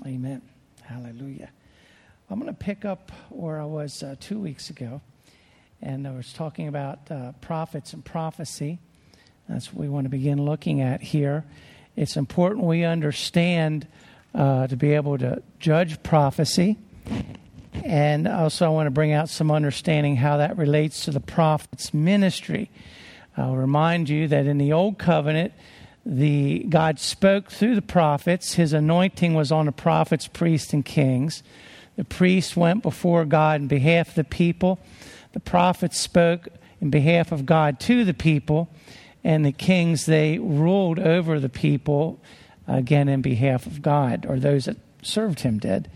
Amen. Hallelujah. I'm going to pick up where I was 2 weeks ago, and I was talking about prophets and prophecy. That's what we want to begin looking at here. It's important we understand to be able to judge prophecy, and also I want to bring out some understanding how that relates to the prophet's ministry. I'll remind you that in the Old Covenant, God spoke through the prophets. His anointing was on the prophets, priests, and kings. The priests went before God in behalf of the people. The prophets spoke in behalf of God to the people. And the kings, they ruled over the people, again, in behalf of God, or those that served him did.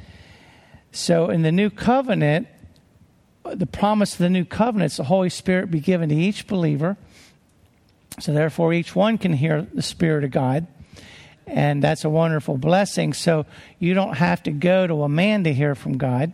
So in the New Covenant, the promise of the New Covenant is the Holy Spirit be given to each believer. So therefore, each one can hear the Spirit of God. And that's a wonderful blessing. So you don't have to go to a man to hear from God,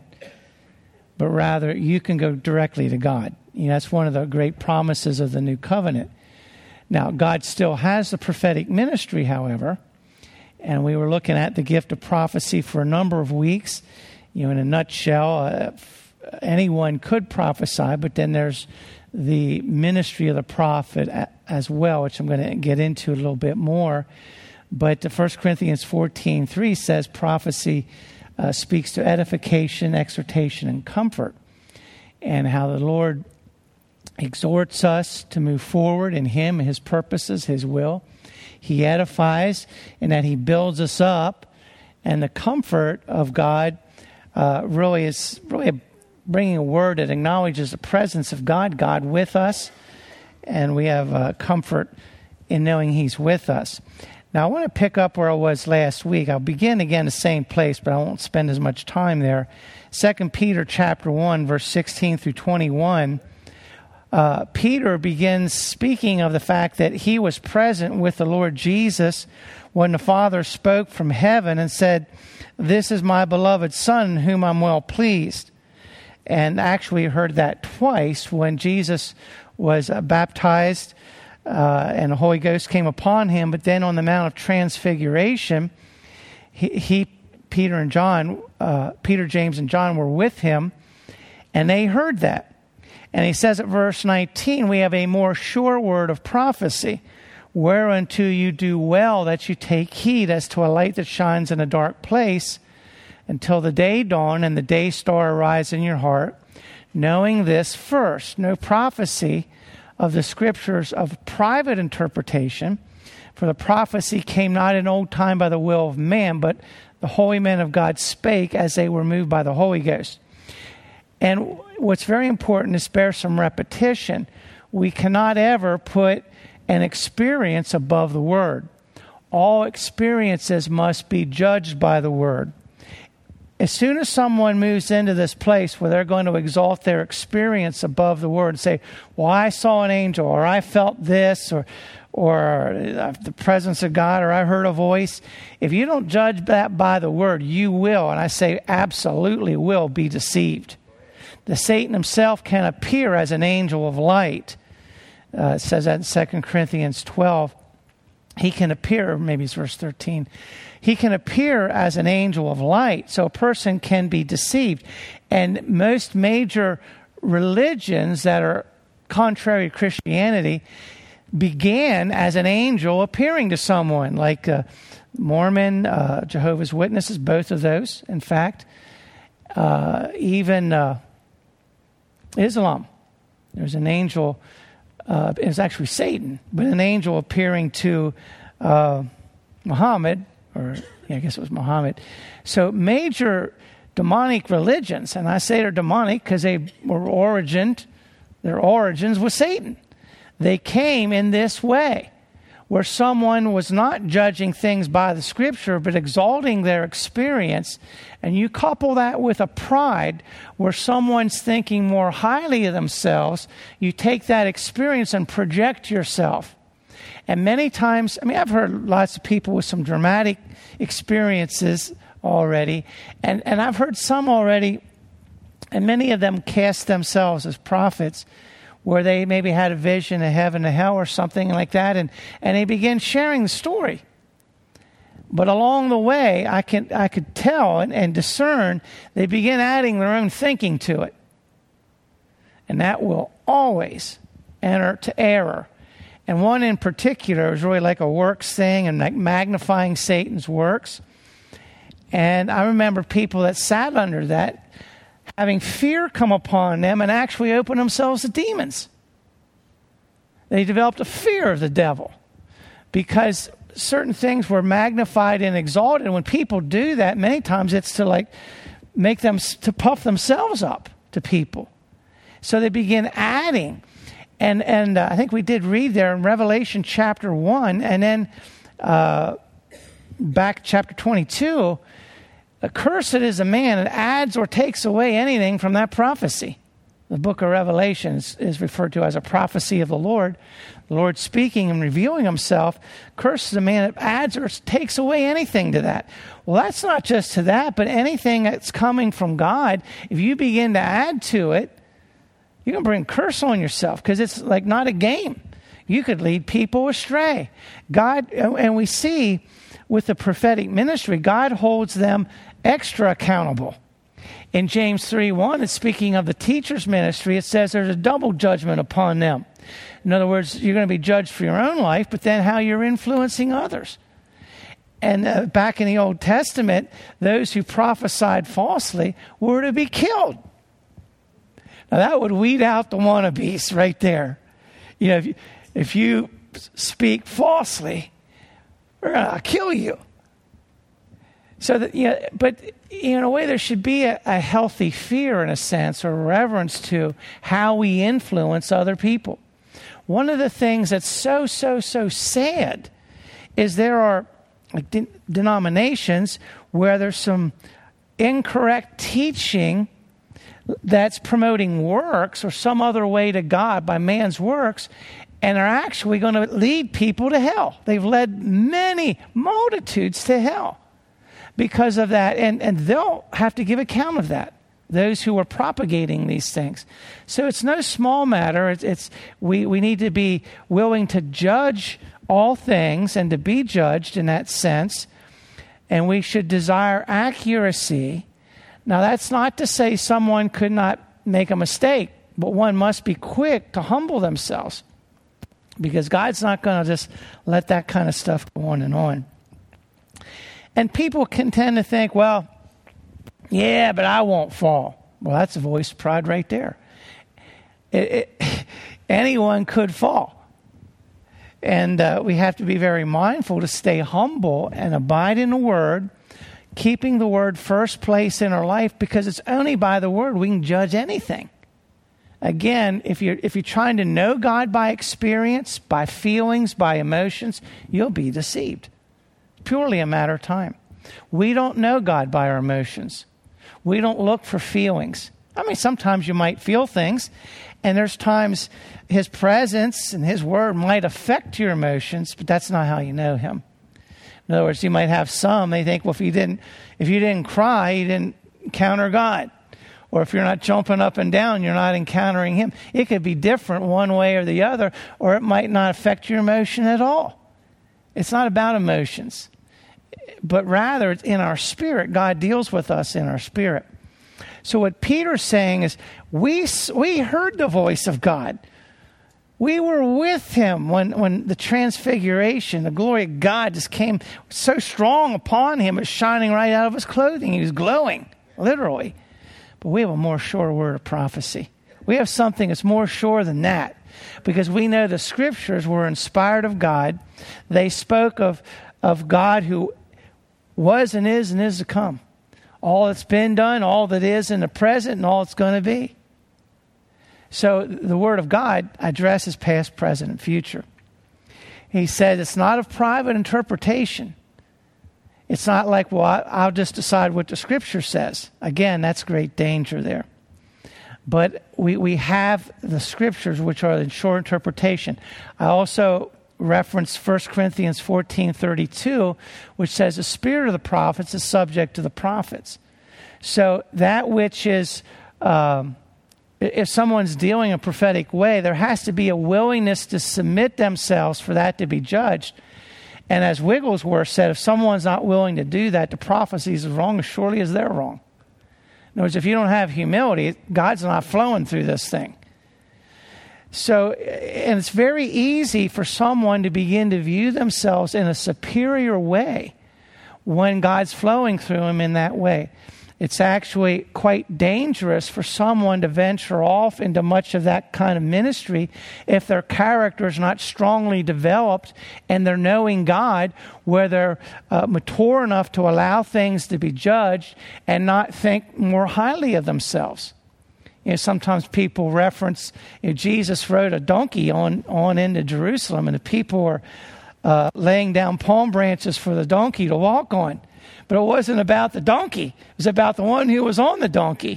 but rather you can go directly to God. You know, that's one of the great promises of the New Covenant. Now, God still has the prophetic ministry, however, and we were looking at the gift of prophecy for a number of weeks. You know, in a nutshell, anyone could prophesy, but then there's the ministry of the prophet as well, which I'm going to get into a little bit more. But 1 Corinthians 14:3 says prophecy speaks to edification, exhortation, and comfort, and how the Lord exhorts us to move forward in Him, His purposes, His will. He edifies in that He builds us up, and the comfort of God really is bringing a word that acknowledges the presence of God with us, and we have comfort in knowing He's with us. Now, I want to pick up where I was last week. I'll begin again the same place, but I won't spend as much time there. 2 Peter chapter 1, verse 16 through 21. Peter begins speaking of the fact that he was present with the Lord Jesus when the Father spoke from heaven and said, "This is my beloved Son, in whom I'm well pleased." And actually heard that twice when Jesus was baptized and the Holy Ghost came upon him. But then on the Mount of Transfiguration, Peter, James, and John were with him, and they heard that. And he says at verse 19, we have a more sure word of prophecy, whereunto you do well that you take heed as to a light that shines in a dark place, until the day dawn and the day star arise in your heart, knowing this first, no prophecy of the Scriptures of private interpretation, for the prophecy came not in old time by the will of man, but the holy men of God spake as they were moved by the Holy Ghost. And what's very important is bear some repetition. We cannot ever put an experience above the Word. All experiences must be judged by the Word. As soon as someone moves into this place where they're going to exalt their experience above the Word and say, well, I saw an angel, or I felt this, or the presence of God, or I heard a voice. If you don't judge that by the Word, you will, and I say absolutely will, be deceived. The Satan himself can appear as an angel of light. It says that in 2 Corinthians 12. He can appear, maybe it's verse 13. He can appear as an angel of light, so a person can be deceived. And most major religions that are contrary to Christianity began as an angel appearing to someone, like Mormon, Jehovah's Witnesses, both of those, in fact. Even Islam. There's an angel, it was actually Satan, but an angel appearing to Muhammad, I guess it was Muhammad. So major demonic religions, and I say they're demonic because their origins with Satan. They came in this way, where someone was not judging things by the Scripture, but exalting their experience. And you couple that with a pride where someone's thinking more highly of themselves, you take that experience and project yourself. And many times, I've heard lots of people with some dramatic experiences already, and I've heard some already, and many of them cast themselves as prophets, where they maybe had a vision of heaven and hell or something like that, and they begin sharing the story. But along the way, I could tell and discern they begin adding their own thinking to it. And that will always enter to error. And one in particular is really like a works thing and like magnifying Satan's works. And I remember people that sat under that having fear come upon them and actually open themselves to demons. They developed a fear of the devil because certain things were magnified and exalted. And when people do that, many times it's to like make them to puff themselves up to people. So they begin adding. And I think we did read there in Revelation chapter 1 and then back chapter 22, accursed is a man that adds or takes away anything from that prophecy. The book of Revelation is referred to as a prophecy of the Lord speaking and revealing himself. Cursed is a man that adds or takes away anything to that. Well, that's not just to that, but anything that's coming from God, if you begin to add to it, you can bring curse on yourself because it's like not a game. You could lead people astray. God, and we see with the prophetic ministry, God holds them extra accountable. In James 3:1, it's speaking of the teacher's ministry. It says there's a double judgment upon them. In other words, you're going to be judged for your own life, but then how you're influencing others. And back in the Old Testament, those who prophesied falsely were to be killed. Now, that would weed out the wannabes right there. You know, if you speak falsely, we're going to kill you. So that, you know, but in a way, there should be a healthy fear, in a sense, or reverence to how we influence other people. One of the things that's so sad is there are like denominations where there's some incorrect teaching that's promoting works or some other way to God by man's works, and are actually going to lead people to hell. They've led many multitudes to hell because of that, and they'll have to give account of that, those who are propagating these things. So it's no small matter. We need to be willing to judge all things and to be judged in that sense, and we should desire accuracy. Now, that's not to say someone could not make a mistake, but one must be quick to humble themselves because God's not going to just let that kind of stuff go on and on. And people can tend to think, well, yeah, but I won't fall. Well, that's a voice of pride right there. Anyone could fall. And we have to be very mindful to stay humble and abide in the Word, keeping the Word first place in our life, because it's only by the Word we can judge anything. Again, if you're trying to know God by experience, by feelings, by emotions, you'll be deceived. Purely a matter of time. We don't know God by our emotions. We don't look for feelings. I mean, sometimes you might feel things, and there's times His presence and His Word might affect your emotions, but that's not how you know Him. In other words, you might have some, they think, well, if you didn't cry, you didn't encounter God. Or if you're not jumping up and down, you're not encountering Him. It could be different one way or the other, or it might not affect your emotion at all. It's not about emotions, but rather it's in our spirit. God deals with us in our spirit. So what Peter's saying is, we heard the voice of God. We were with Him when the transfiguration, the glory of God just came so strong upon Him. It was shining right out of His clothing. He was glowing, literally. But we have a more sure word of prophecy. We have something that's more sure than that, because we know the Scriptures were inspired of God. They spoke of God who was and is to come. All that's been done, all that is in the present, and all it's going to be. So the Word of God addresses past, present, and future. He said it's not of private interpretation. It's not like, well, I'll just decide what the Scripture says. Again, that's great danger there. But we have the Scriptures, which are in sure interpretation. I also referenced 1 Corinthians 14:32, which says the spirit of the prophets is subject to the prophets. So that which is, if someone's dealing a prophetic way, there has to be a willingness to submit themselves for that to be judged. And as Wigglesworth said, if someone's not willing to do that, the prophecy is as wrong as surely as they're wrong. In other words, if you don't have humility, God's not flowing through this thing. So, and it's very easy for someone to begin to view themselves in a superior way when God's flowing through them in that way. It's actually quite dangerous for someone to venture off into much of that kind of ministry if their character is not strongly developed and they're knowing God, where they're mature enough to allow things to be judged and not think more highly of themselves. You know, sometimes people reference, Jesus rode a donkey on into Jerusalem, and the people were laying down palm branches for the donkey to walk on. But it wasn't about the donkey. It was about the one who was on the donkey.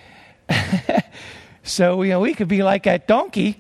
So, we could be like that donkey.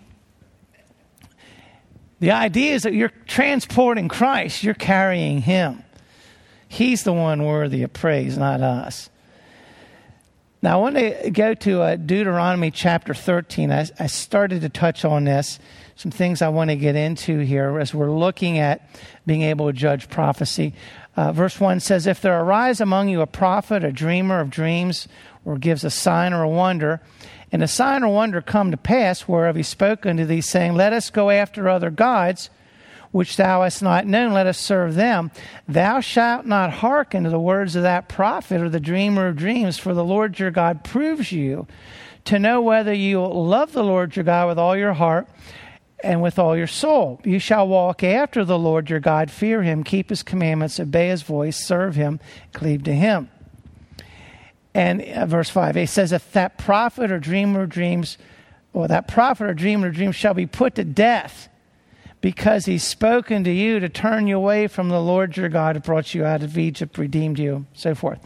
The idea is that you're transporting Christ. You're carrying him. He's the one worthy of praise, not us. Now, I want to go to Deuteronomy chapter 13. I started to touch on this. Some things I want to get into here as we're looking at being able to judge prophecy. Verse 1 says, if there arise among you a prophet, a dreamer of dreams, or gives a sign or a wonder, and a sign or wonder come to pass, whereof he spoke unto thee, saying, let us go after other gods, which thou hast not known, let us serve them. Thou shalt not hearken to the words of that prophet or the dreamer of dreams, for the Lord your God proves you to know whether you love the Lord your God with all your heart and with all your soul. You shall walk after the Lord your God, fear him, keep his commandments, obey his voice, serve him, cleave to him. And verse 5, it says, if that prophet or dreamer of dreams, or that prophet or dreamer of dreams shall be put to death, because he's spoken to you to turn you away from the Lord your God who brought you out of Egypt, redeemed you, so forth.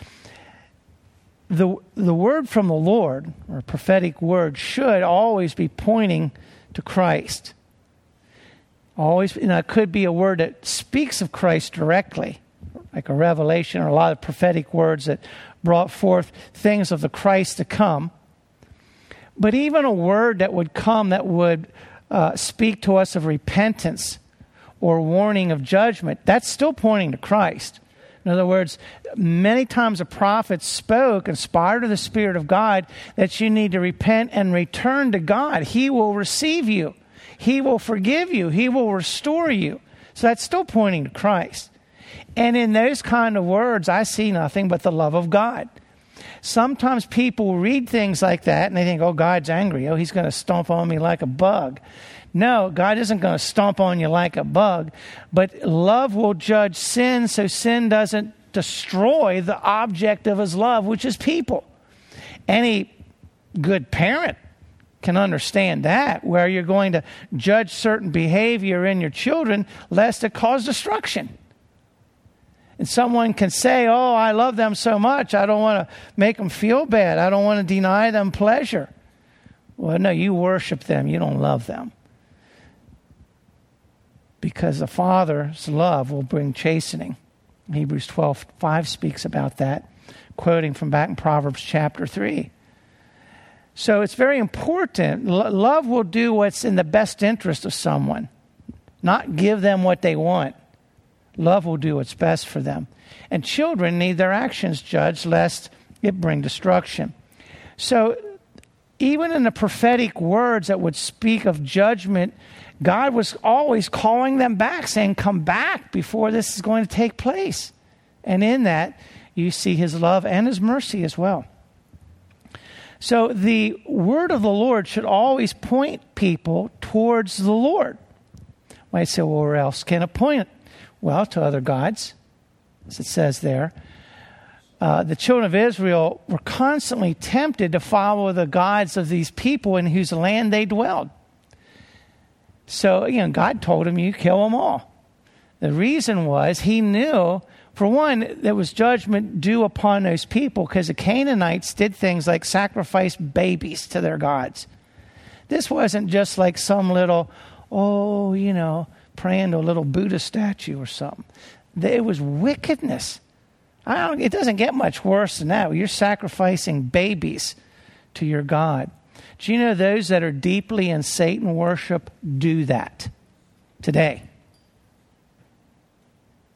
The word from the Lord, or prophetic word, should always be pointing to Christ. Always, it could be a word that speaks of Christ directly, like a revelation or a lot of prophetic words that brought forth things of the Christ to come. But even a word that would come that would speak to us of repentance or warning of judgment, that's still pointing to Christ. In other words, many times a prophet spoke, inspired of the Spirit of God, that you need to repent and return to God. He will receive you. He will forgive you. He will restore you. So that's still pointing to Christ. And in those kind of words, I see nothing but the love of God. Sometimes people read things like that and they think, oh, God's angry. Oh, he's going to stomp on me like a bug. No, God isn't going to stomp on you like a bug, but love will judge sin so sin doesn't destroy the object of his love, which is people. Any good parent can understand that, where you're going to judge certain behavior in your children lest it cause destruction. And someone can say, oh, I love them so much, I don't want to make them feel bad. I don't want to deny them pleasure. Well, no, you worship them. You don't love them. Because the Father's love will bring chastening. Hebrews 12:5 speaks about that, quoting from back in Proverbs chapter 3. So it's very important. Love will do what's in the best interest of someone, not give them what they want. Love will do what's best for them. And children need their actions judged lest it bring destruction. So even in the prophetic words that would speak of judgment, God was always calling them back, saying, come back before this is going to take place. And in that, you see his love and his mercy as well. So the word of the Lord should always point people towards the Lord. You might say, well, where else can it point? Well, to other gods, as it says there. The children of Israel were constantly tempted to follow the gods of these people in whose land they dwelled. So, God told them, you kill them all. The reason was he knew, for one, there was judgment due upon those people because the Canaanites did things like sacrifice babies to their gods. This wasn't just like some little, praying to a little Buddha statue or something. It was wickedness. It doesn't get much worse than that. You're sacrificing babies to your God. Do you know those that are deeply in Satan worship do that today?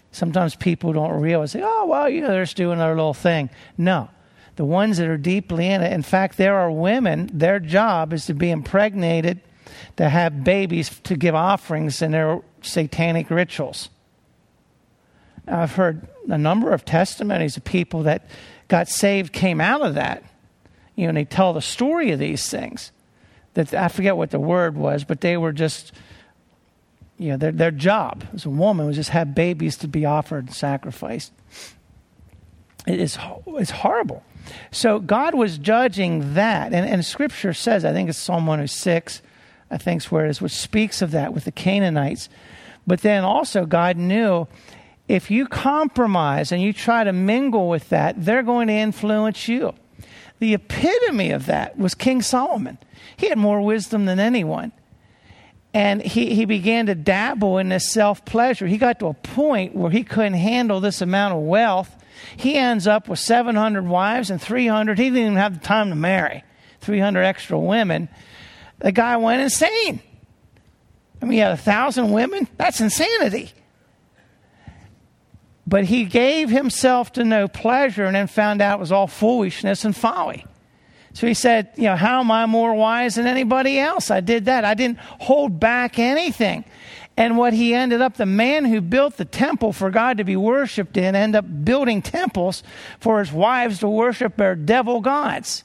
Sometimes people don't realize, oh, well, they're just doing their little thing. No. The ones that are deeply in it. In fact, there are women, their job is to be impregnated, to have babies, to give offerings in their satanic rituals. I've heard a number of testimonies of people that got saved, came out of that. And they tell the story of these things. That I forget what the word was, but they were just, their job as a woman was just have babies to be offered and sacrificed. It's horrible. So God was judging that. And Scripture says, I think it's Psalm 106, I think it's where it is, which speaks of that with the Canaanites. But then also God knew if you compromise and you try to mingle with that, they're going to influence you. The epitome of that was King Solomon. He had more wisdom than anyone. And he began to dabble in this self-pleasure. He got to a point where he couldn't handle this amount of wealth. He ends up with 700 wives and 300. He didn't even have the time to marry. 300 extra women. The guy went insane. I mean, he had 1,000 women. That's insanity. But he gave himself to no pleasure and then found out it was all foolishness and folly. So he said, how am I more wise than anybody else? I did that. I didn't hold back anything. And what he ended up, the man who built the temple for God to be worshipped in, ended up building temples for his wives to worship their devil gods.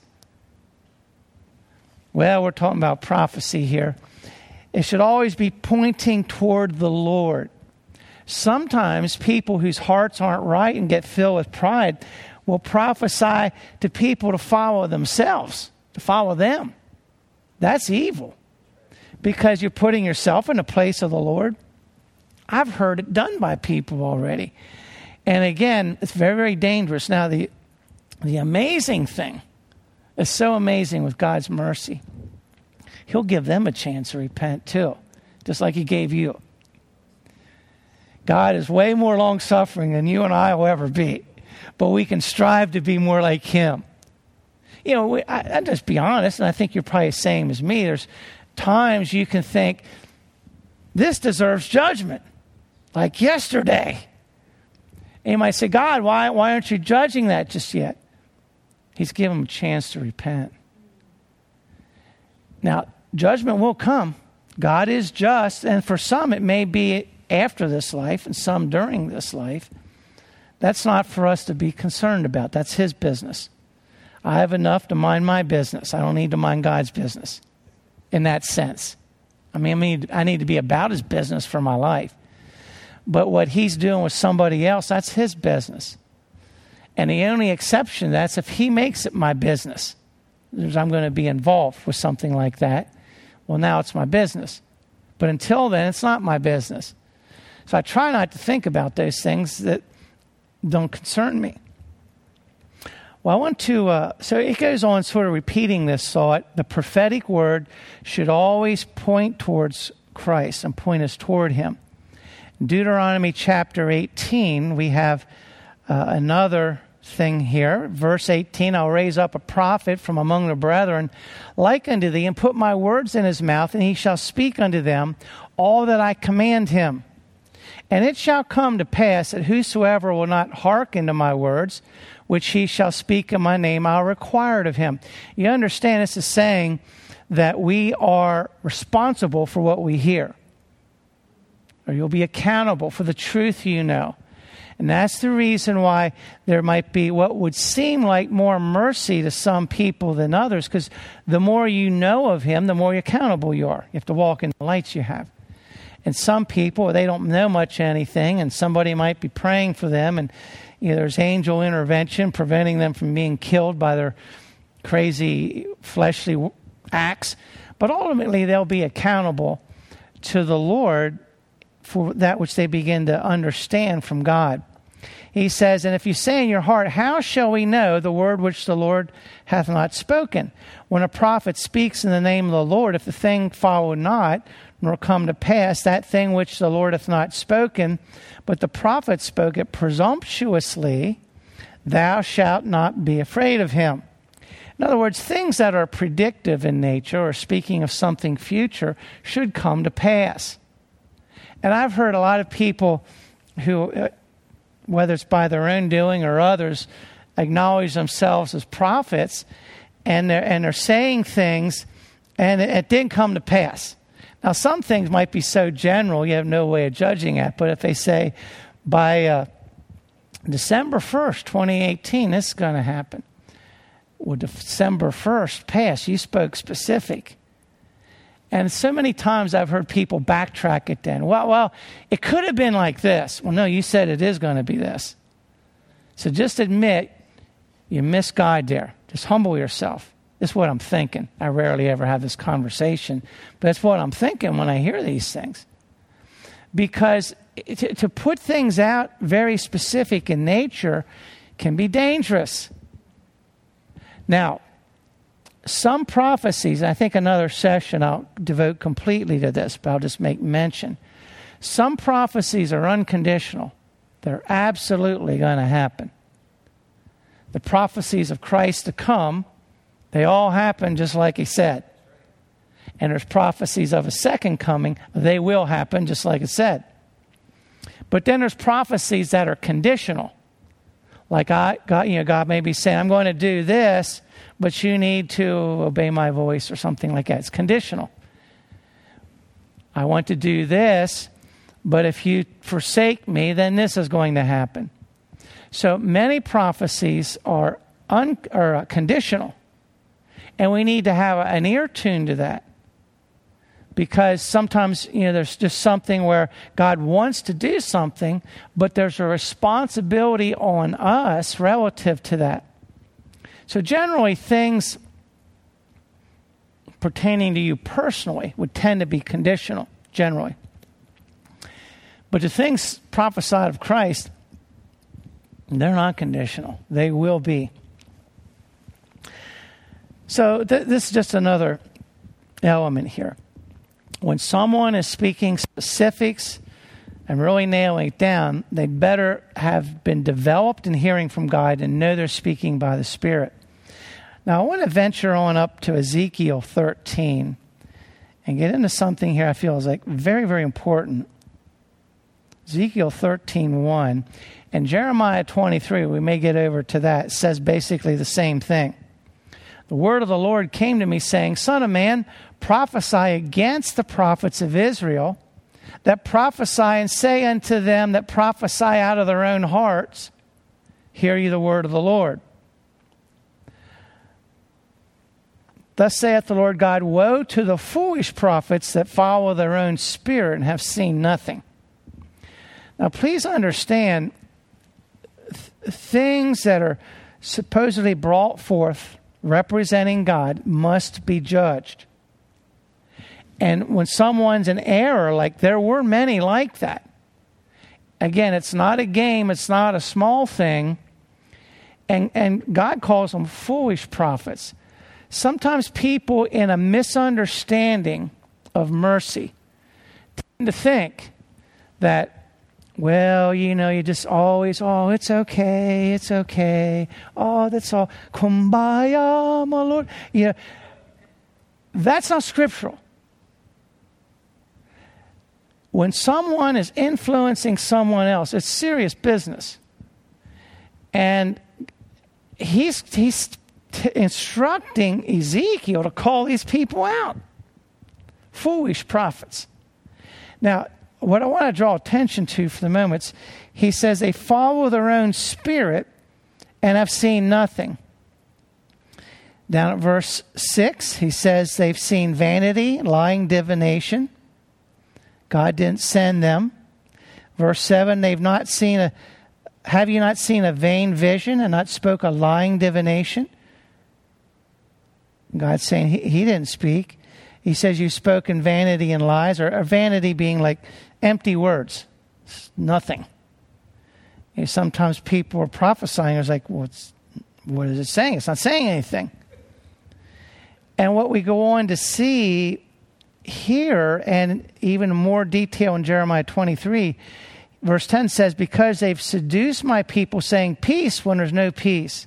Well, we're talking about prophecy here. It should always be pointing toward the Lord. Sometimes people whose hearts aren't right and get filled with pride will prophesy to people to follow themselves, to follow them. That's evil because you're putting yourself in the place of the Lord. I've heard it done by people already. And again, it's very, very dangerous. Now, the amazing thing is so amazing with God's mercy. He'll give them a chance to repent too, just like he gave you. God is way more long-suffering than you and I will ever be. But we can strive to be more like him. I just be honest, and I think you're probably the same as me. There's times you can think, this deserves judgment, like yesterday. And you might say, God, why aren't you judging that just yet? He's given them a chance to repent. Now, judgment will come. God is just, and for some it may be after this life and some during this life. That's not for us to be concerned about. That's his business. I have enough to mind my business. I don't need to mind God's business in that sense. I need to be about his business for my life. But what he's doing with somebody else, that's his business. And the only exception, that's if he makes it my business. I'm going to be involved with something like that. Well, now it's my business. But until then, it's not my business. So I try not to think about those things that don't concern me. Well, I want to, so it goes on sort of repeating this thought. The prophetic word should always point towards Christ and point us toward him. In Deuteronomy chapter 18, we have another thing here. Verse 18, I'll raise up a prophet from among the brethren like unto thee, and put my words in his mouth, and he shall speak unto them all that I command him. And it shall come to pass that whosoever will not hearken to my words, which he shall speak in my name, I'll require it of him. You understand, this is saying that we are responsible for what we hear. Or you'll be accountable for the truth you know. And that's the reason why there might be what would seem like more mercy to some people than others, because the more you know of him, the more accountable you are. You have to walk in the lights you have. And some people, they don't know much anything, and somebody might be praying for them, and there's angel intervention preventing them from being killed by their crazy fleshly acts. But ultimately, they'll be accountable to the Lord for that which they begin to understand from God. He says, and if you say in your heart, how shall we know the word which the Lord hath not spoken? When a prophet speaks in the name of the Lord, if the thing follow not, nor come to pass, that thing which the Lord hath not spoken, but the prophet spoke it presumptuously, thou shalt not be afraid of him. In other words, things that are predictive in nature, or speaking of something future, should come to pass. And I've heard a lot of people who whether it's by their own doing or others, acknowledge themselves as prophets, and they're saying things, and it didn't come to pass. Now, some things might be so general you have no way of judging it, but if they say, by December 1st, 2018, this is going to happen. Well, December 1st passed. You spoke specific. And so many times I've heard people backtrack it then. Well, it could have been like this. Well, no, you said it is going to be this. So just admit you misguide there. Just humble yourself. This is what I'm thinking. I rarely ever have this conversation, but it's what I'm thinking when I hear these things. Because to put things out very specific in nature can be dangerous. Now, some prophecies, I think another session I'll devote completely to this, but I'll just make mention. Some prophecies are unconditional. They're absolutely going to happen. The prophecies of Christ to come, they all happen just like he said. And there's prophecies of a second coming, they will happen just like it said. But then there's prophecies that are conditional. Like God may be saying, I'm going to do this, but you need to obey my voice or something like that. It's conditional. I want to do this, but if you forsake me, then this is going to happen. So many prophecies are conditional, and we need to have an ear tuned to that. Because sometimes, there's just something where God wants to do something, but there's a responsibility on us relative to that. So generally, things pertaining to you personally would tend to be conditional, generally. But the things prophesied of Christ, they're not conditional. They will be. So this is just another element here. When someone is speaking specifics and really nailing it down, they better have been developed in hearing from God and know they're speaking by the Spirit. Now, I want to venture on up to Ezekiel 13 and get into something here I feel is like very, very important. Ezekiel 13:1 and Jeremiah 23, we may get over to that, says basically the same thing. The word of the Lord came to me saying, Son of man, prophesy against the prophets of Israel that prophesy, and say unto them that prophesy out of their own hearts, hear ye the word of the Lord. Thus saith the Lord God, woe to the foolish prophets that follow their own spirit and have seen nothing. Now please understand, things that are supposedly brought forth representing God must be judged. And when someone's in error, like there were many like that. Again, it's not a game, it's not a small thing. And God calls them foolish prophets. Sometimes people in a misunderstanding of mercy tend to think that, well, you just always, it's okay. Oh, that's all. Kumbaya, my Lord. That's not scriptural. When someone is influencing someone else, it's serious business. And he's instructing Ezekiel to call these people out. Foolish prophets. Now, what I want to draw attention to for the moment, he says they follow their own spirit and have seen nothing. Down at verse 6, he says they've seen vanity, lying divination. God didn't send them. Verse 7, have you not seen a vain vision and not spoke a lying divination? God's saying he didn't speak. He says you've spoken vanity and lies, or vanity being like empty words. It's nothing. Sometimes people are prophesying. It's like, what is it saying? It's not saying anything. And what we go on to see here, and even more detail in Jeremiah 23, verse 10 says, because they've seduced my people, saying peace when there's no peace.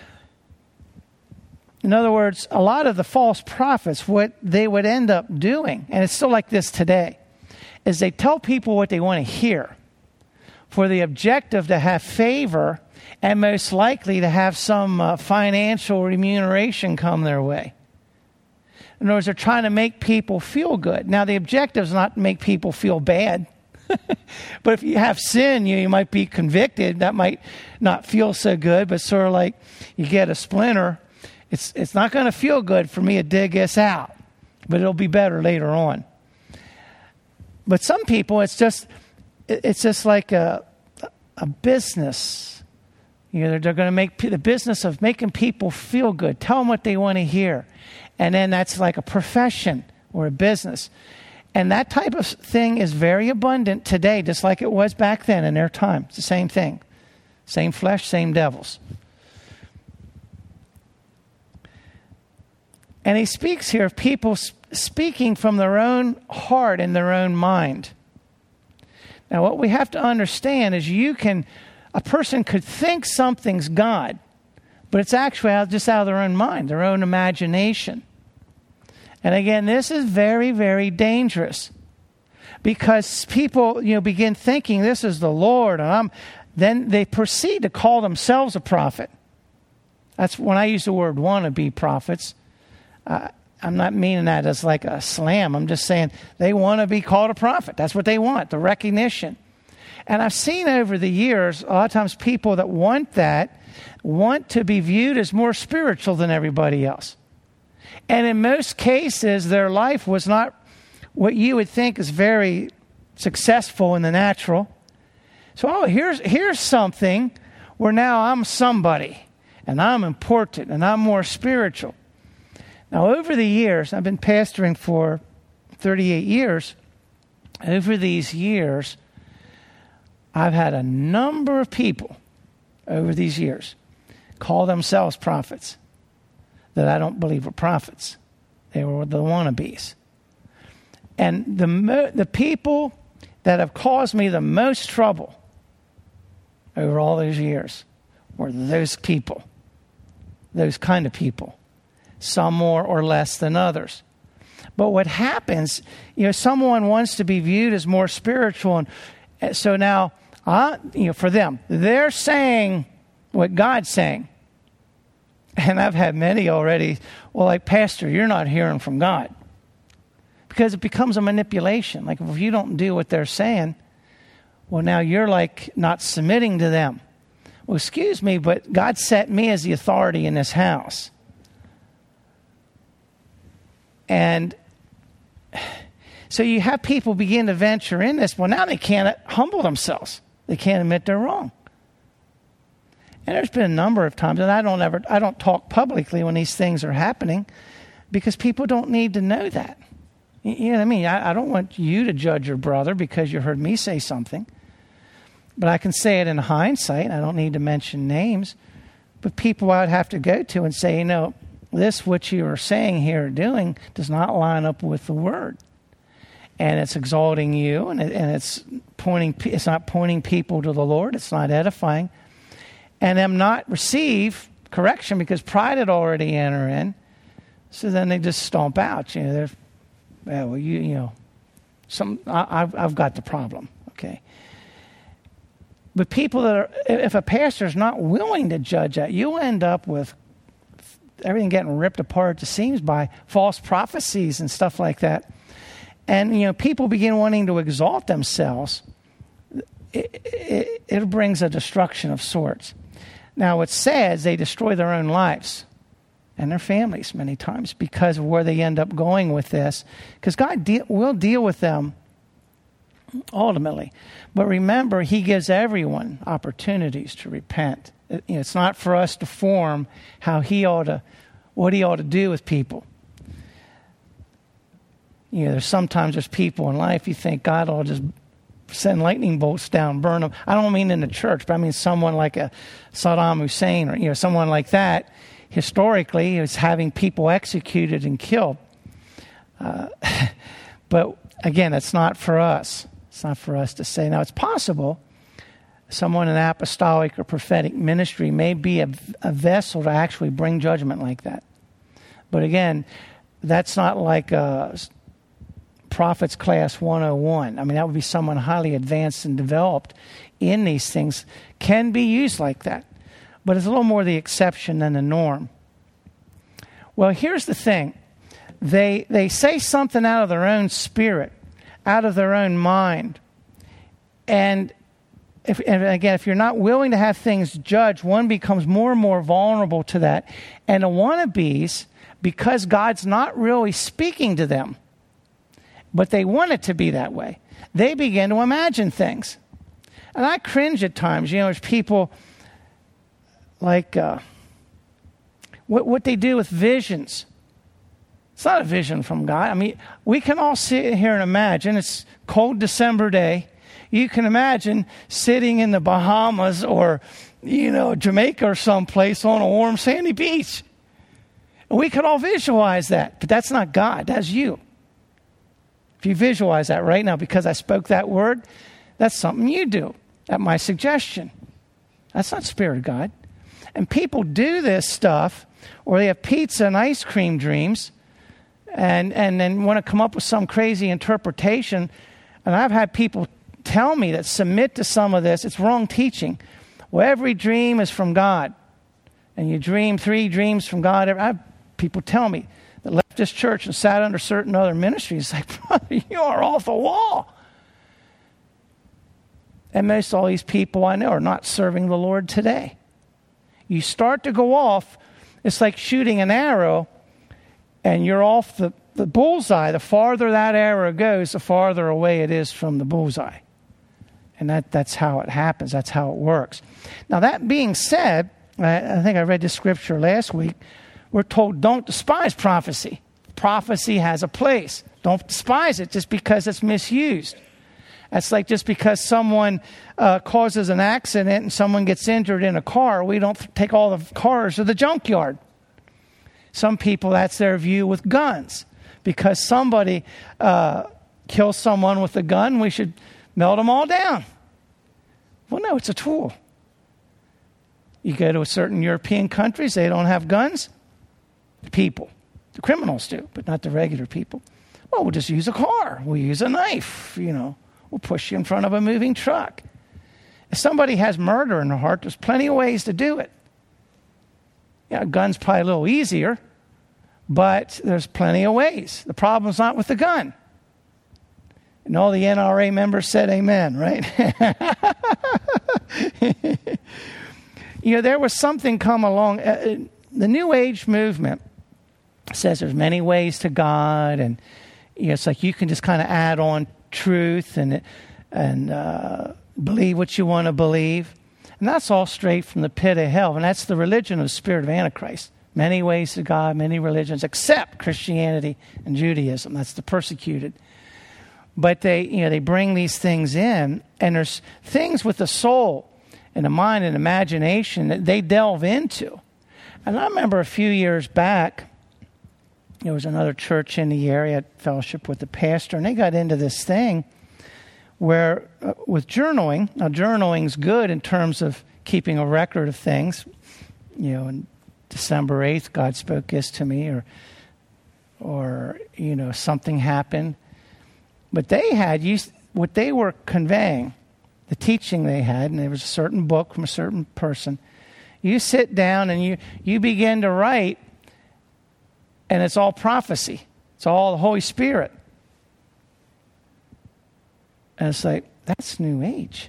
In other words, a lot of the false prophets, what they would end up doing, and it's still like this today, is they tell people what they want to hear. for the objective to have favor and most likely to have some financial remuneration come their way. In other words, they're trying to make people feel good. Now, the objective is not to make people feel bad. But if you have sin, you might be convicted. That might not feel so good, but sort of like you get a splinter. It's not going to feel good for me to dig this out, but it'll be better later on. But some people, it's just like a business. They're going to make the business of making people feel good, tell them what they want to hear. And then that's like a profession or a business. And that type of thing is very abundant today, just like it was back then in their time. It's the same thing. Same flesh, same devils. And he speaks here of people speaking from their own heart and their own mind. Now, what we have to understand is a person could think something's God, but it's actually just out of their own mind, their own imagination. And again, this is very, very dangerous because people, begin thinking this is the Lord, and then they proceed to call themselves a prophet. That's when I use the word wannabe prophets. I'm not meaning that as like a slam. I'm just saying they want to be called a prophet. That's what they want, the recognition. And I've seen over the years, a lot of times people that want to be viewed as more spiritual than everybody else. And in most cases, their life was not what you would think is very successful in the natural. So, here's something where now I'm somebody, and I'm important, and I'm more spiritual. Now, over the years, I've been pastoring for 38 years. Over these years, I've had a number of people over these years call themselves prophets that I don't believe were prophets. They were the wannabes. And the people that have caused me the most trouble over all those years were those people, those kind of people, some more or less than others. But what happens, someone wants to be viewed as more spiritual, and so now, for them, they're saying what God's saying. And I've had many already, Pastor, you're not hearing from God. Because it becomes a manipulation. Like, if you don't do what they're saying, now you're like not submitting to them. Well, excuse me, but God set me as the authority in this house. And so you have people begin to venture in this. Well, now they can't humble themselves. They can't admit they're wrong. And there's been a number of times, and I don't talk publicly when these things are happening, because people don't need to know that. You know what I mean? I don't want you to judge your brother because you heard me say something. But I can say it in hindsight. I don't need to mention names. But people I would have to go to and say, this, what you are saying here or doing, does not line up with the word. And it's exalting you, and it's not pointing people to the Lord. It's not edifying. And them not receive correction because pride had already entered in. So then they just stomp out. I've got the problem. Okay. But people if a pastor is not willing to judge that, you end up with everything getting ripped apart at the seams by false prophecies and stuff like that. And, people begin wanting to exalt themselves. It brings a destruction of sorts. Now, what's sad is they destroy their own lives and their families many times because of where they end up going with this. Because God will deal with them ultimately. But remember, He gives everyone opportunities to repent. It's not for us to form what He ought to do with people. Sometimes there's people in life you think God will just send lightning bolts down, burn them. I don't mean in the church, but I mean someone like a Saddam Hussein or someone like that. Historically, is having people executed and killed. But again, it's not for us. It's not for us to say. Now, it's possible someone in apostolic or prophetic ministry may be a vessel to actually bring judgment like that. But again, that's not like Prophets Class 101. I mean, that would be someone highly advanced and developed in these things, can be used like that. But it's a little more the exception than the norm. Well, here's the thing. They say something out of their own spirit, out of their own mind. And if you're not willing to have things judged, one becomes more and more vulnerable to that. And the wannabes, because God's not really speaking to them, but they want it to be that way, they begin to imagine things. And I cringe at times. There's people like what they do with visions. It's not a vision from God. I mean, we can all sit here and imagine. It's a cold December day. You can imagine sitting in the Bahamas or, Jamaica or someplace on a warm sandy beach. And we can all visualize that, but that's not God. That's you. If you visualize that right now, because I spoke that word, that's something you do at my suggestion. That's not Spirit of God. And people do this stuff, or they have pizza and ice cream dreams, and then want to come up with some crazy interpretation. And I've had people tell me that submit to some of this. It's wrong teaching. Well, every dream is from God. And you dream 3 dreams from God. I have people tell me that left this church and sat under certain other ministries. It's like, brother, you are off the wall. And most all these people I know are not serving the Lord today. You start to go off, it's like shooting an arrow, and you're off the bullseye. The farther that arrow goes, the farther away it is from the bullseye. And that's how it happens. That's how it works. Now, that being said, I think I read this scripture last week. We're told don't despise prophecy. Prophecy has a place. Don't despise it just because it's misused. That's like just because someone causes an accident and someone gets injured in a car, we don't take all the cars to the junkyard. Some people, that's their view with guns. Because somebody kills someone with a gun, we should melt them all down. Well, no, it's a tool. You go to a certain European countries, they don't have guns. The people, the criminals do, but not the regular people. Well, we'll just use a car. We'll use a knife, We'll push you in front of a moving truck. If somebody has murder in their heart, there's plenty of ways to do it. A gun's probably a little easier, but there's plenty of ways. The problem's not with the gun. And all the NRA members said amen, right? There was something come along. The New Age movement says there's many ways to God, and it's like you can just kind of add on truth and believe what you want to believe. And that's all straight from the pit of hell. And that's the religion of the spirit of Antichrist. Many ways to God, many religions, except Christianity and Judaism. That's the persecuted. But they bring these things in, and there's things with the soul and the mind and imagination that they delve into. And I remember a few years back, there was another church in the area, fellowship with the pastor, and they got into this thing where with journaling. Now, journaling's good in terms of keeping a record of things. On December 8th, God spoke this to me, or something happened. But they had what they were conveying, the teaching they had, and there was a certain book from a certain person. You sit down and you begin to write, and it's all prophecy. It's all the Holy Spirit. And it's like, that's New Age.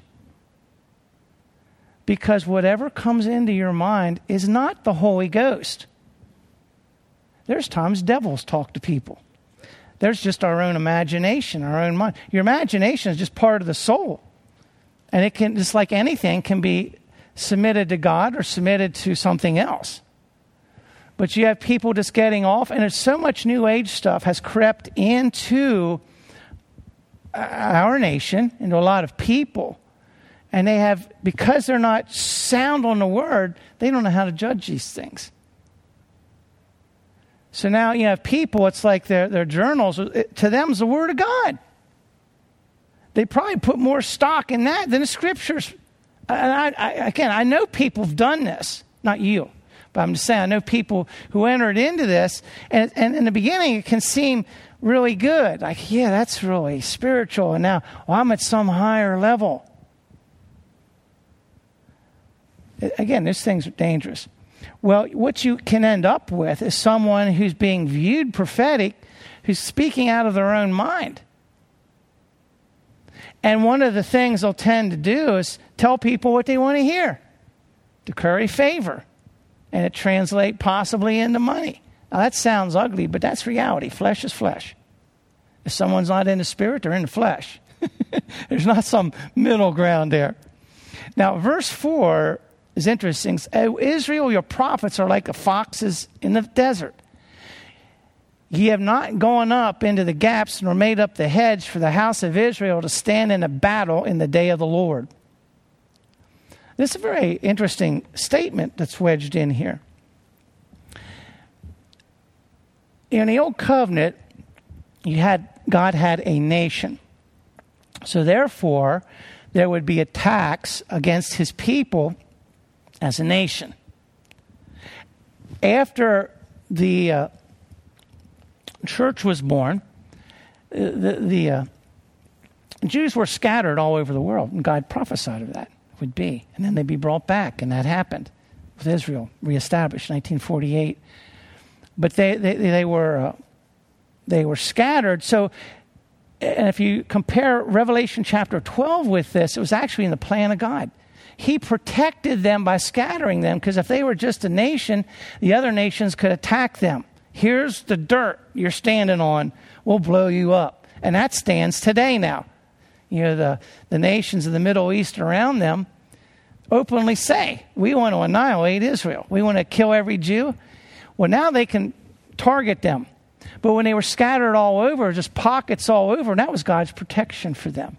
Because whatever comes into your mind is not the Holy Ghost. There's times devils talk to people. There's just our own imagination, our own mind. Your imagination is just part of the soul. And it can, just like anything, can be submitted to God or submitted to something else. But you have people just getting off, and there's so much New Age stuff has crept into our nation, into a lot of people. And they have, because they're not sound on the word, they don't know how to judge these things. So now you have people, it's like their journals, to them is the Word of God. They probably put more stock in that than the Scriptures. And I know people have done this, not you, but I'm just saying I know people who entered into this, and in the beginning it can seem really good. Like, yeah, that's really spiritual. And now, well, I'm at some higher level. Again, these things are dangerous. Well, what you can end up with is someone who's being viewed prophetic, who's speaking out of their own mind. And one of the things they'll tend to do is tell people what they want to hear to curry favor. And it translates possibly into money. Now, that sounds ugly, but that's reality. Flesh is flesh. If someone's not in the spirit, they're in the flesh. There's not some middle ground there. Now, verse 4 is interesting. O Israel, your prophets are like the foxes in the desert. Ye have not gone up into the gaps nor made up the hedge for the house of Israel to stand in a battle in the day of the Lord. This is a very interesting statement that's wedged in here. In the Old Covenant, God had a nation. So therefore, there would be attacks against his people as a nation. After the church was born, the Jews were scattered all over the world, and God prophesied of that would be. And then they'd be brought back, and that happened with Israel, reestablished in 1948. But they were scattered. So, and if you compare Revelation chapter 12 with this, it was actually in the plan of God. He protected them by scattering them, because if they were just a nation, the other nations could attack them. Here's the dirt you're standing on. We'll blow you up. And that stands today now. You know, the nations of the Middle East around them openly say, we want to annihilate Israel. We want to kill every Jew. Well, now they can target them. But when they were scattered all over, just pockets all over, that was God's protection for them.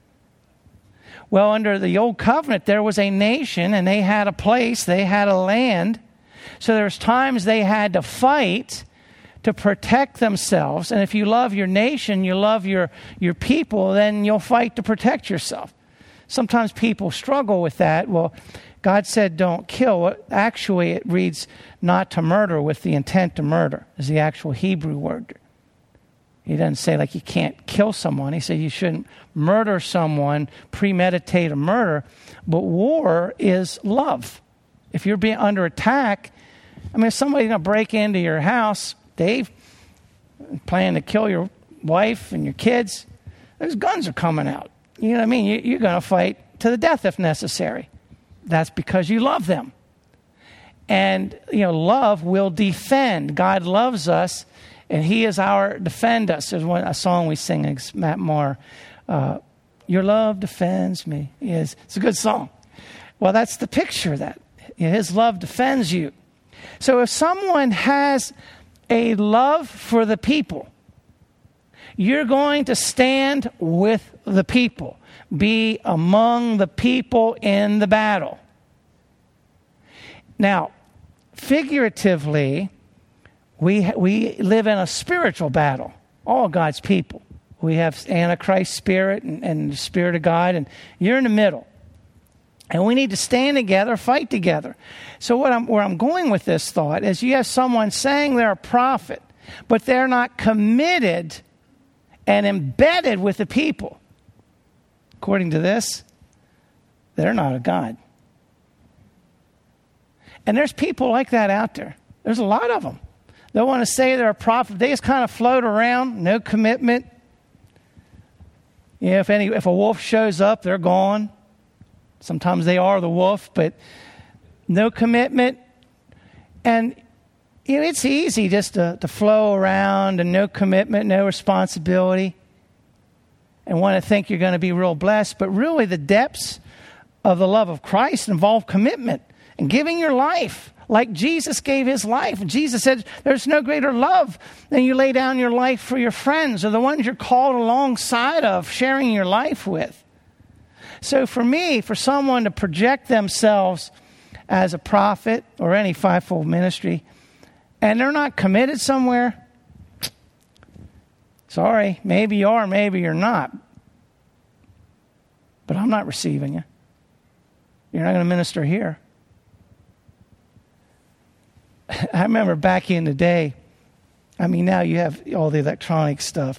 Well, under the Old Covenant, there was a nation, and they had a place, they had a land. So there's times they had to fight to protect themselves. And if you love your nation, you love your people, then you'll fight to protect yourself. Sometimes people struggle with that. Well, God said don't kill. Actually, it reads not to murder with the intent to murder is the actual Hebrew word. He doesn't say like you can't kill someone. He said you shouldn't murder someone, premeditate a murder. But war is love. If you're being under attack, I mean, if somebody's going to break into your house, Dave, planning to kill your wife and your kids, those guns are coming out. You know what I mean? You're going to fight to the death if necessary. That's because you love them. And, you know, love will defend. God loves us, and he is our defend us. There's a song we sing, it's Matt Maher, your love defends me. It's a good song. Well, that's the picture of that. His love defends you. So if someone has a love for the people, you're going to stand with the people. Be among the people in the battle. Now, figuratively, we live in a spiritual battle. All God's people. We have Antichrist spirit and the Spirit of God, and you're in the middle. And we need to stand together, fight together. So where I'm going with this thought is you have someone saying they're a prophet, but they're not committed and embedded with the people. According to this, they're not a God. And there's people like that out there. There's a lot of them. They want to say they're a prophet. They just kind of float around, no commitment. You know, if a wolf shows up, they're gone. Sometimes they are the wolf, but no commitment. And you know, it's easy just to flow around and no commitment, no responsibility, and want to think you're going to be real blessed. But really the depths of the love of Christ involve commitment and giving your life like Jesus gave his life. Jesus said there's no greater love than you lay down your life for your friends or the ones you're called alongside of, sharing your life with. So for me, for someone to project themselves as a prophet or any fivefold ministry, and they're not committed somewhere, sorry, maybe you are, maybe you're not. But I'm not receiving you. You're not going to minister here. I remember back in the day, I mean, now you have all the electronic stuff.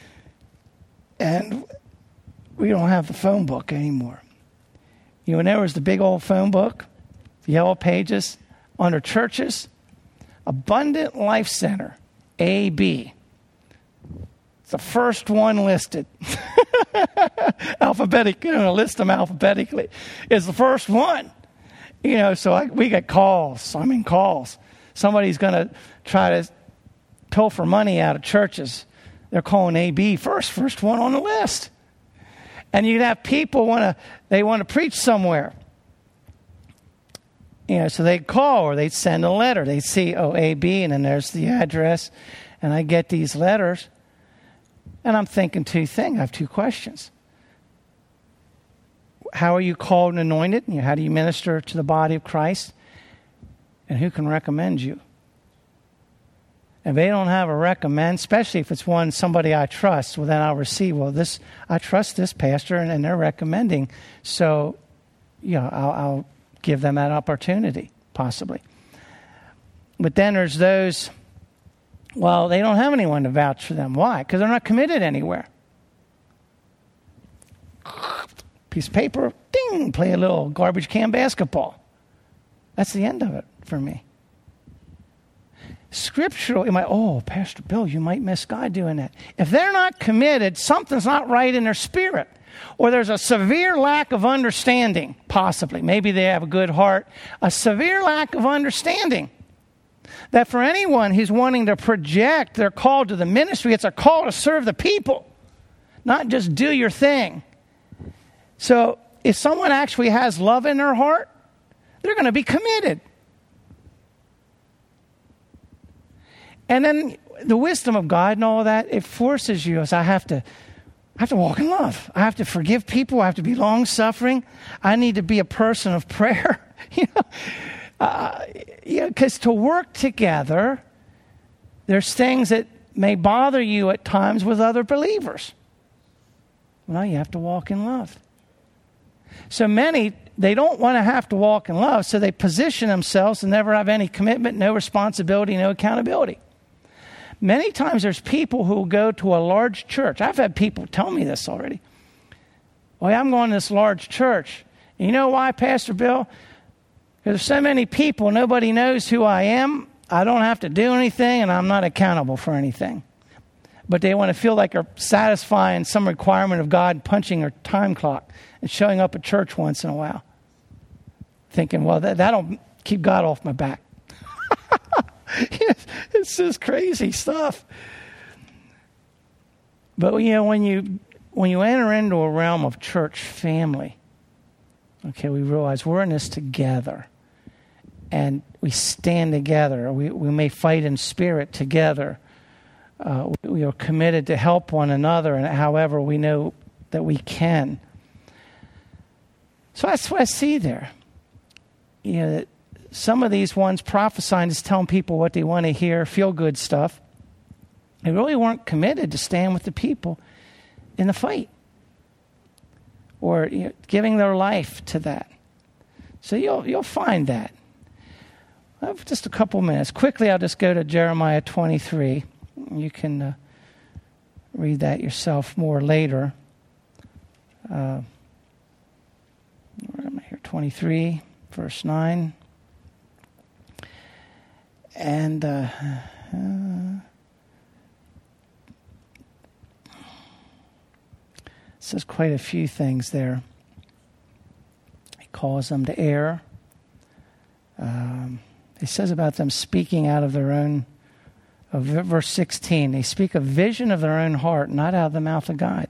And we don't have the phone book anymore. When there was the big old phone book, the yellow pages, under churches, Abundant Life Center, AB. It's the first one listed. Alphabetic, list them alphabetically. It's the first one. So we get calls. Calls. Somebody's going to try to pilfer money out of churches. They're calling AB first one on the list. And you'd have people want to preach somewhere. So they'd call or they'd send a letter. They'd see, AB, and then there's the address. And I get these letters. And I'm thinking two things. I have two questions. How are you called and anointed? How do you minister to the body of Christ? And who can recommend you? If they don't have a recommend, especially if it's somebody I trust, well, then I'll receive, I trust this pastor, and they're recommending. So, I'll give them that opportunity, possibly. But then there's those, they don't have anyone to vouch for them. Why? Because they're not committed anywhere. Piece of paper, ding, play a little garbage can basketball. That's the end of it for me. Scriptural, Pastor Bill, you might miss God doing that. If they're not committed, something's not right in their spirit. Or there's a severe lack of understanding, possibly. Maybe they have a good heart. A severe lack of understanding. That for anyone who's wanting to project their call to the ministry, it's a call to serve the people, not just do your thing. So if someone actually has love in their heart, they're going to be committed. And then the wisdom of God and all of that, it forces you as I have to walk in love. I have to forgive people. I have to be long-suffering. I need to be a person of prayer. Because to work together, there's things that may bother you at times with other believers. Well, you have to walk in love. So many, they don't want to have to walk in love, so they position themselves and never have any commitment, no responsibility, no accountability. Many times there's people who go to a large church. I've had people tell me this already. I'm going to this large church. And you know why, Pastor Bill? Because there's so many people, nobody knows who I am. I don't have to do anything, and I'm not accountable for anything. But they want to feel like they're satisfying some requirement of God, punching their time clock and showing up at church once in a while. Thinking, that'll keep God off my back. It's just crazy stuff. But when you enter into a realm of church family, we realize we're in this together, and we stand together. We may fight in spirit together. We are committed to help one another, and however we know that we can. So that's what I see there. That some of these ones prophesying is telling people what they want to hear, feel-good stuff. They really weren't committed to stand with the people in the fight or giving their life to that. So you'll find that. I have just a couple minutes. Quickly, I'll just go to Jeremiah 23. You can read that yourself more later. Where am I here? 23, verse 9. And it says quite a few things there. He calls them to err. It says about them speaking out of their own, verse 16, they speak a vision of their own heart, not out of the mouth of God.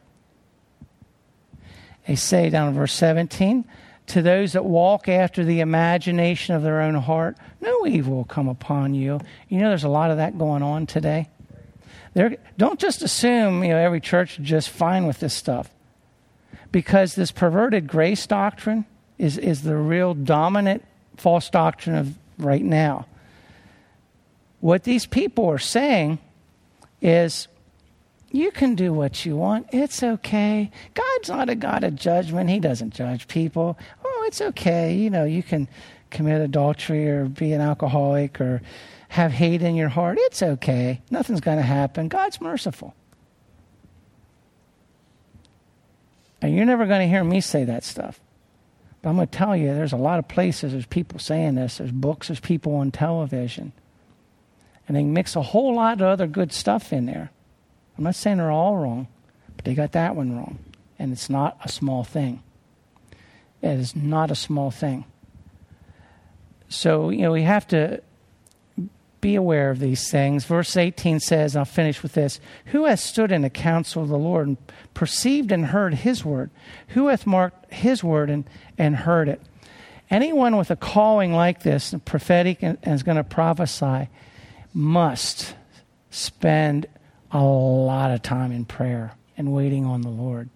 They say down in verse 17, to those that walk after the imagination of their own heart, no evil will come upon you. There's a lot of that going on today. Don't just assume, every church is just fine with this stuff. Because this perverted grace doctrine is the real dominant false doctrine of right now. What these people are saying is, you can do what you want. It's okay. God's not a God of judgment. He doesn't judge people. Oh, it's okay. You can commit adultery or be an alcoholic or have hate in your heart. It's okay. Nothing's going to happen. God's merciful. And you're never going to hear me say that stuff. But I'm going to tell you, there's a lot of places, there's people saying this. There's books, there's people on television. And they mix a whole lot of other good stuff in there. I'm not saying they're all wrong, but they got that one wrong. And it's not a small thing. It is not a small thing. So, we have to be aware of these things. Verse 18 says, I'll finish with this, who hath stood in the counsel of the Lord and perceived and heard his word? Who hath marked his word and heard it? Anyone with a calling like this, prophetic, and is going to prophesy, must spend a lot of time in prayer and waiting on the Lord.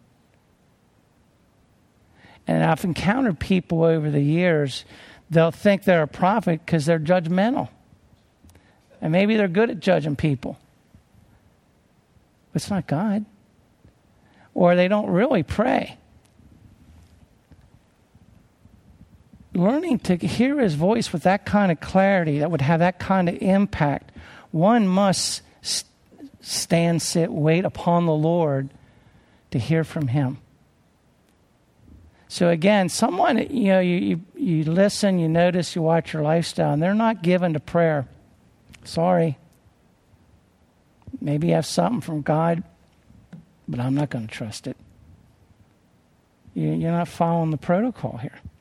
And I've encountered people over the years, they'll think they're a prophet because they're judgmental. And maybe they're good at judging people. But it's not God. Or they don't really pray. Learning to hear his voice with that kind of clarity, that would have that kind of impact, one must stand, sit, wait upon the Lord to hear from him. So again, someone, you listen, you notice, you watch your lifestyle, and they're not given to prayer. Sorry. Maybe you have something from God, but I'm not going to trust it. You're not following the protocol here.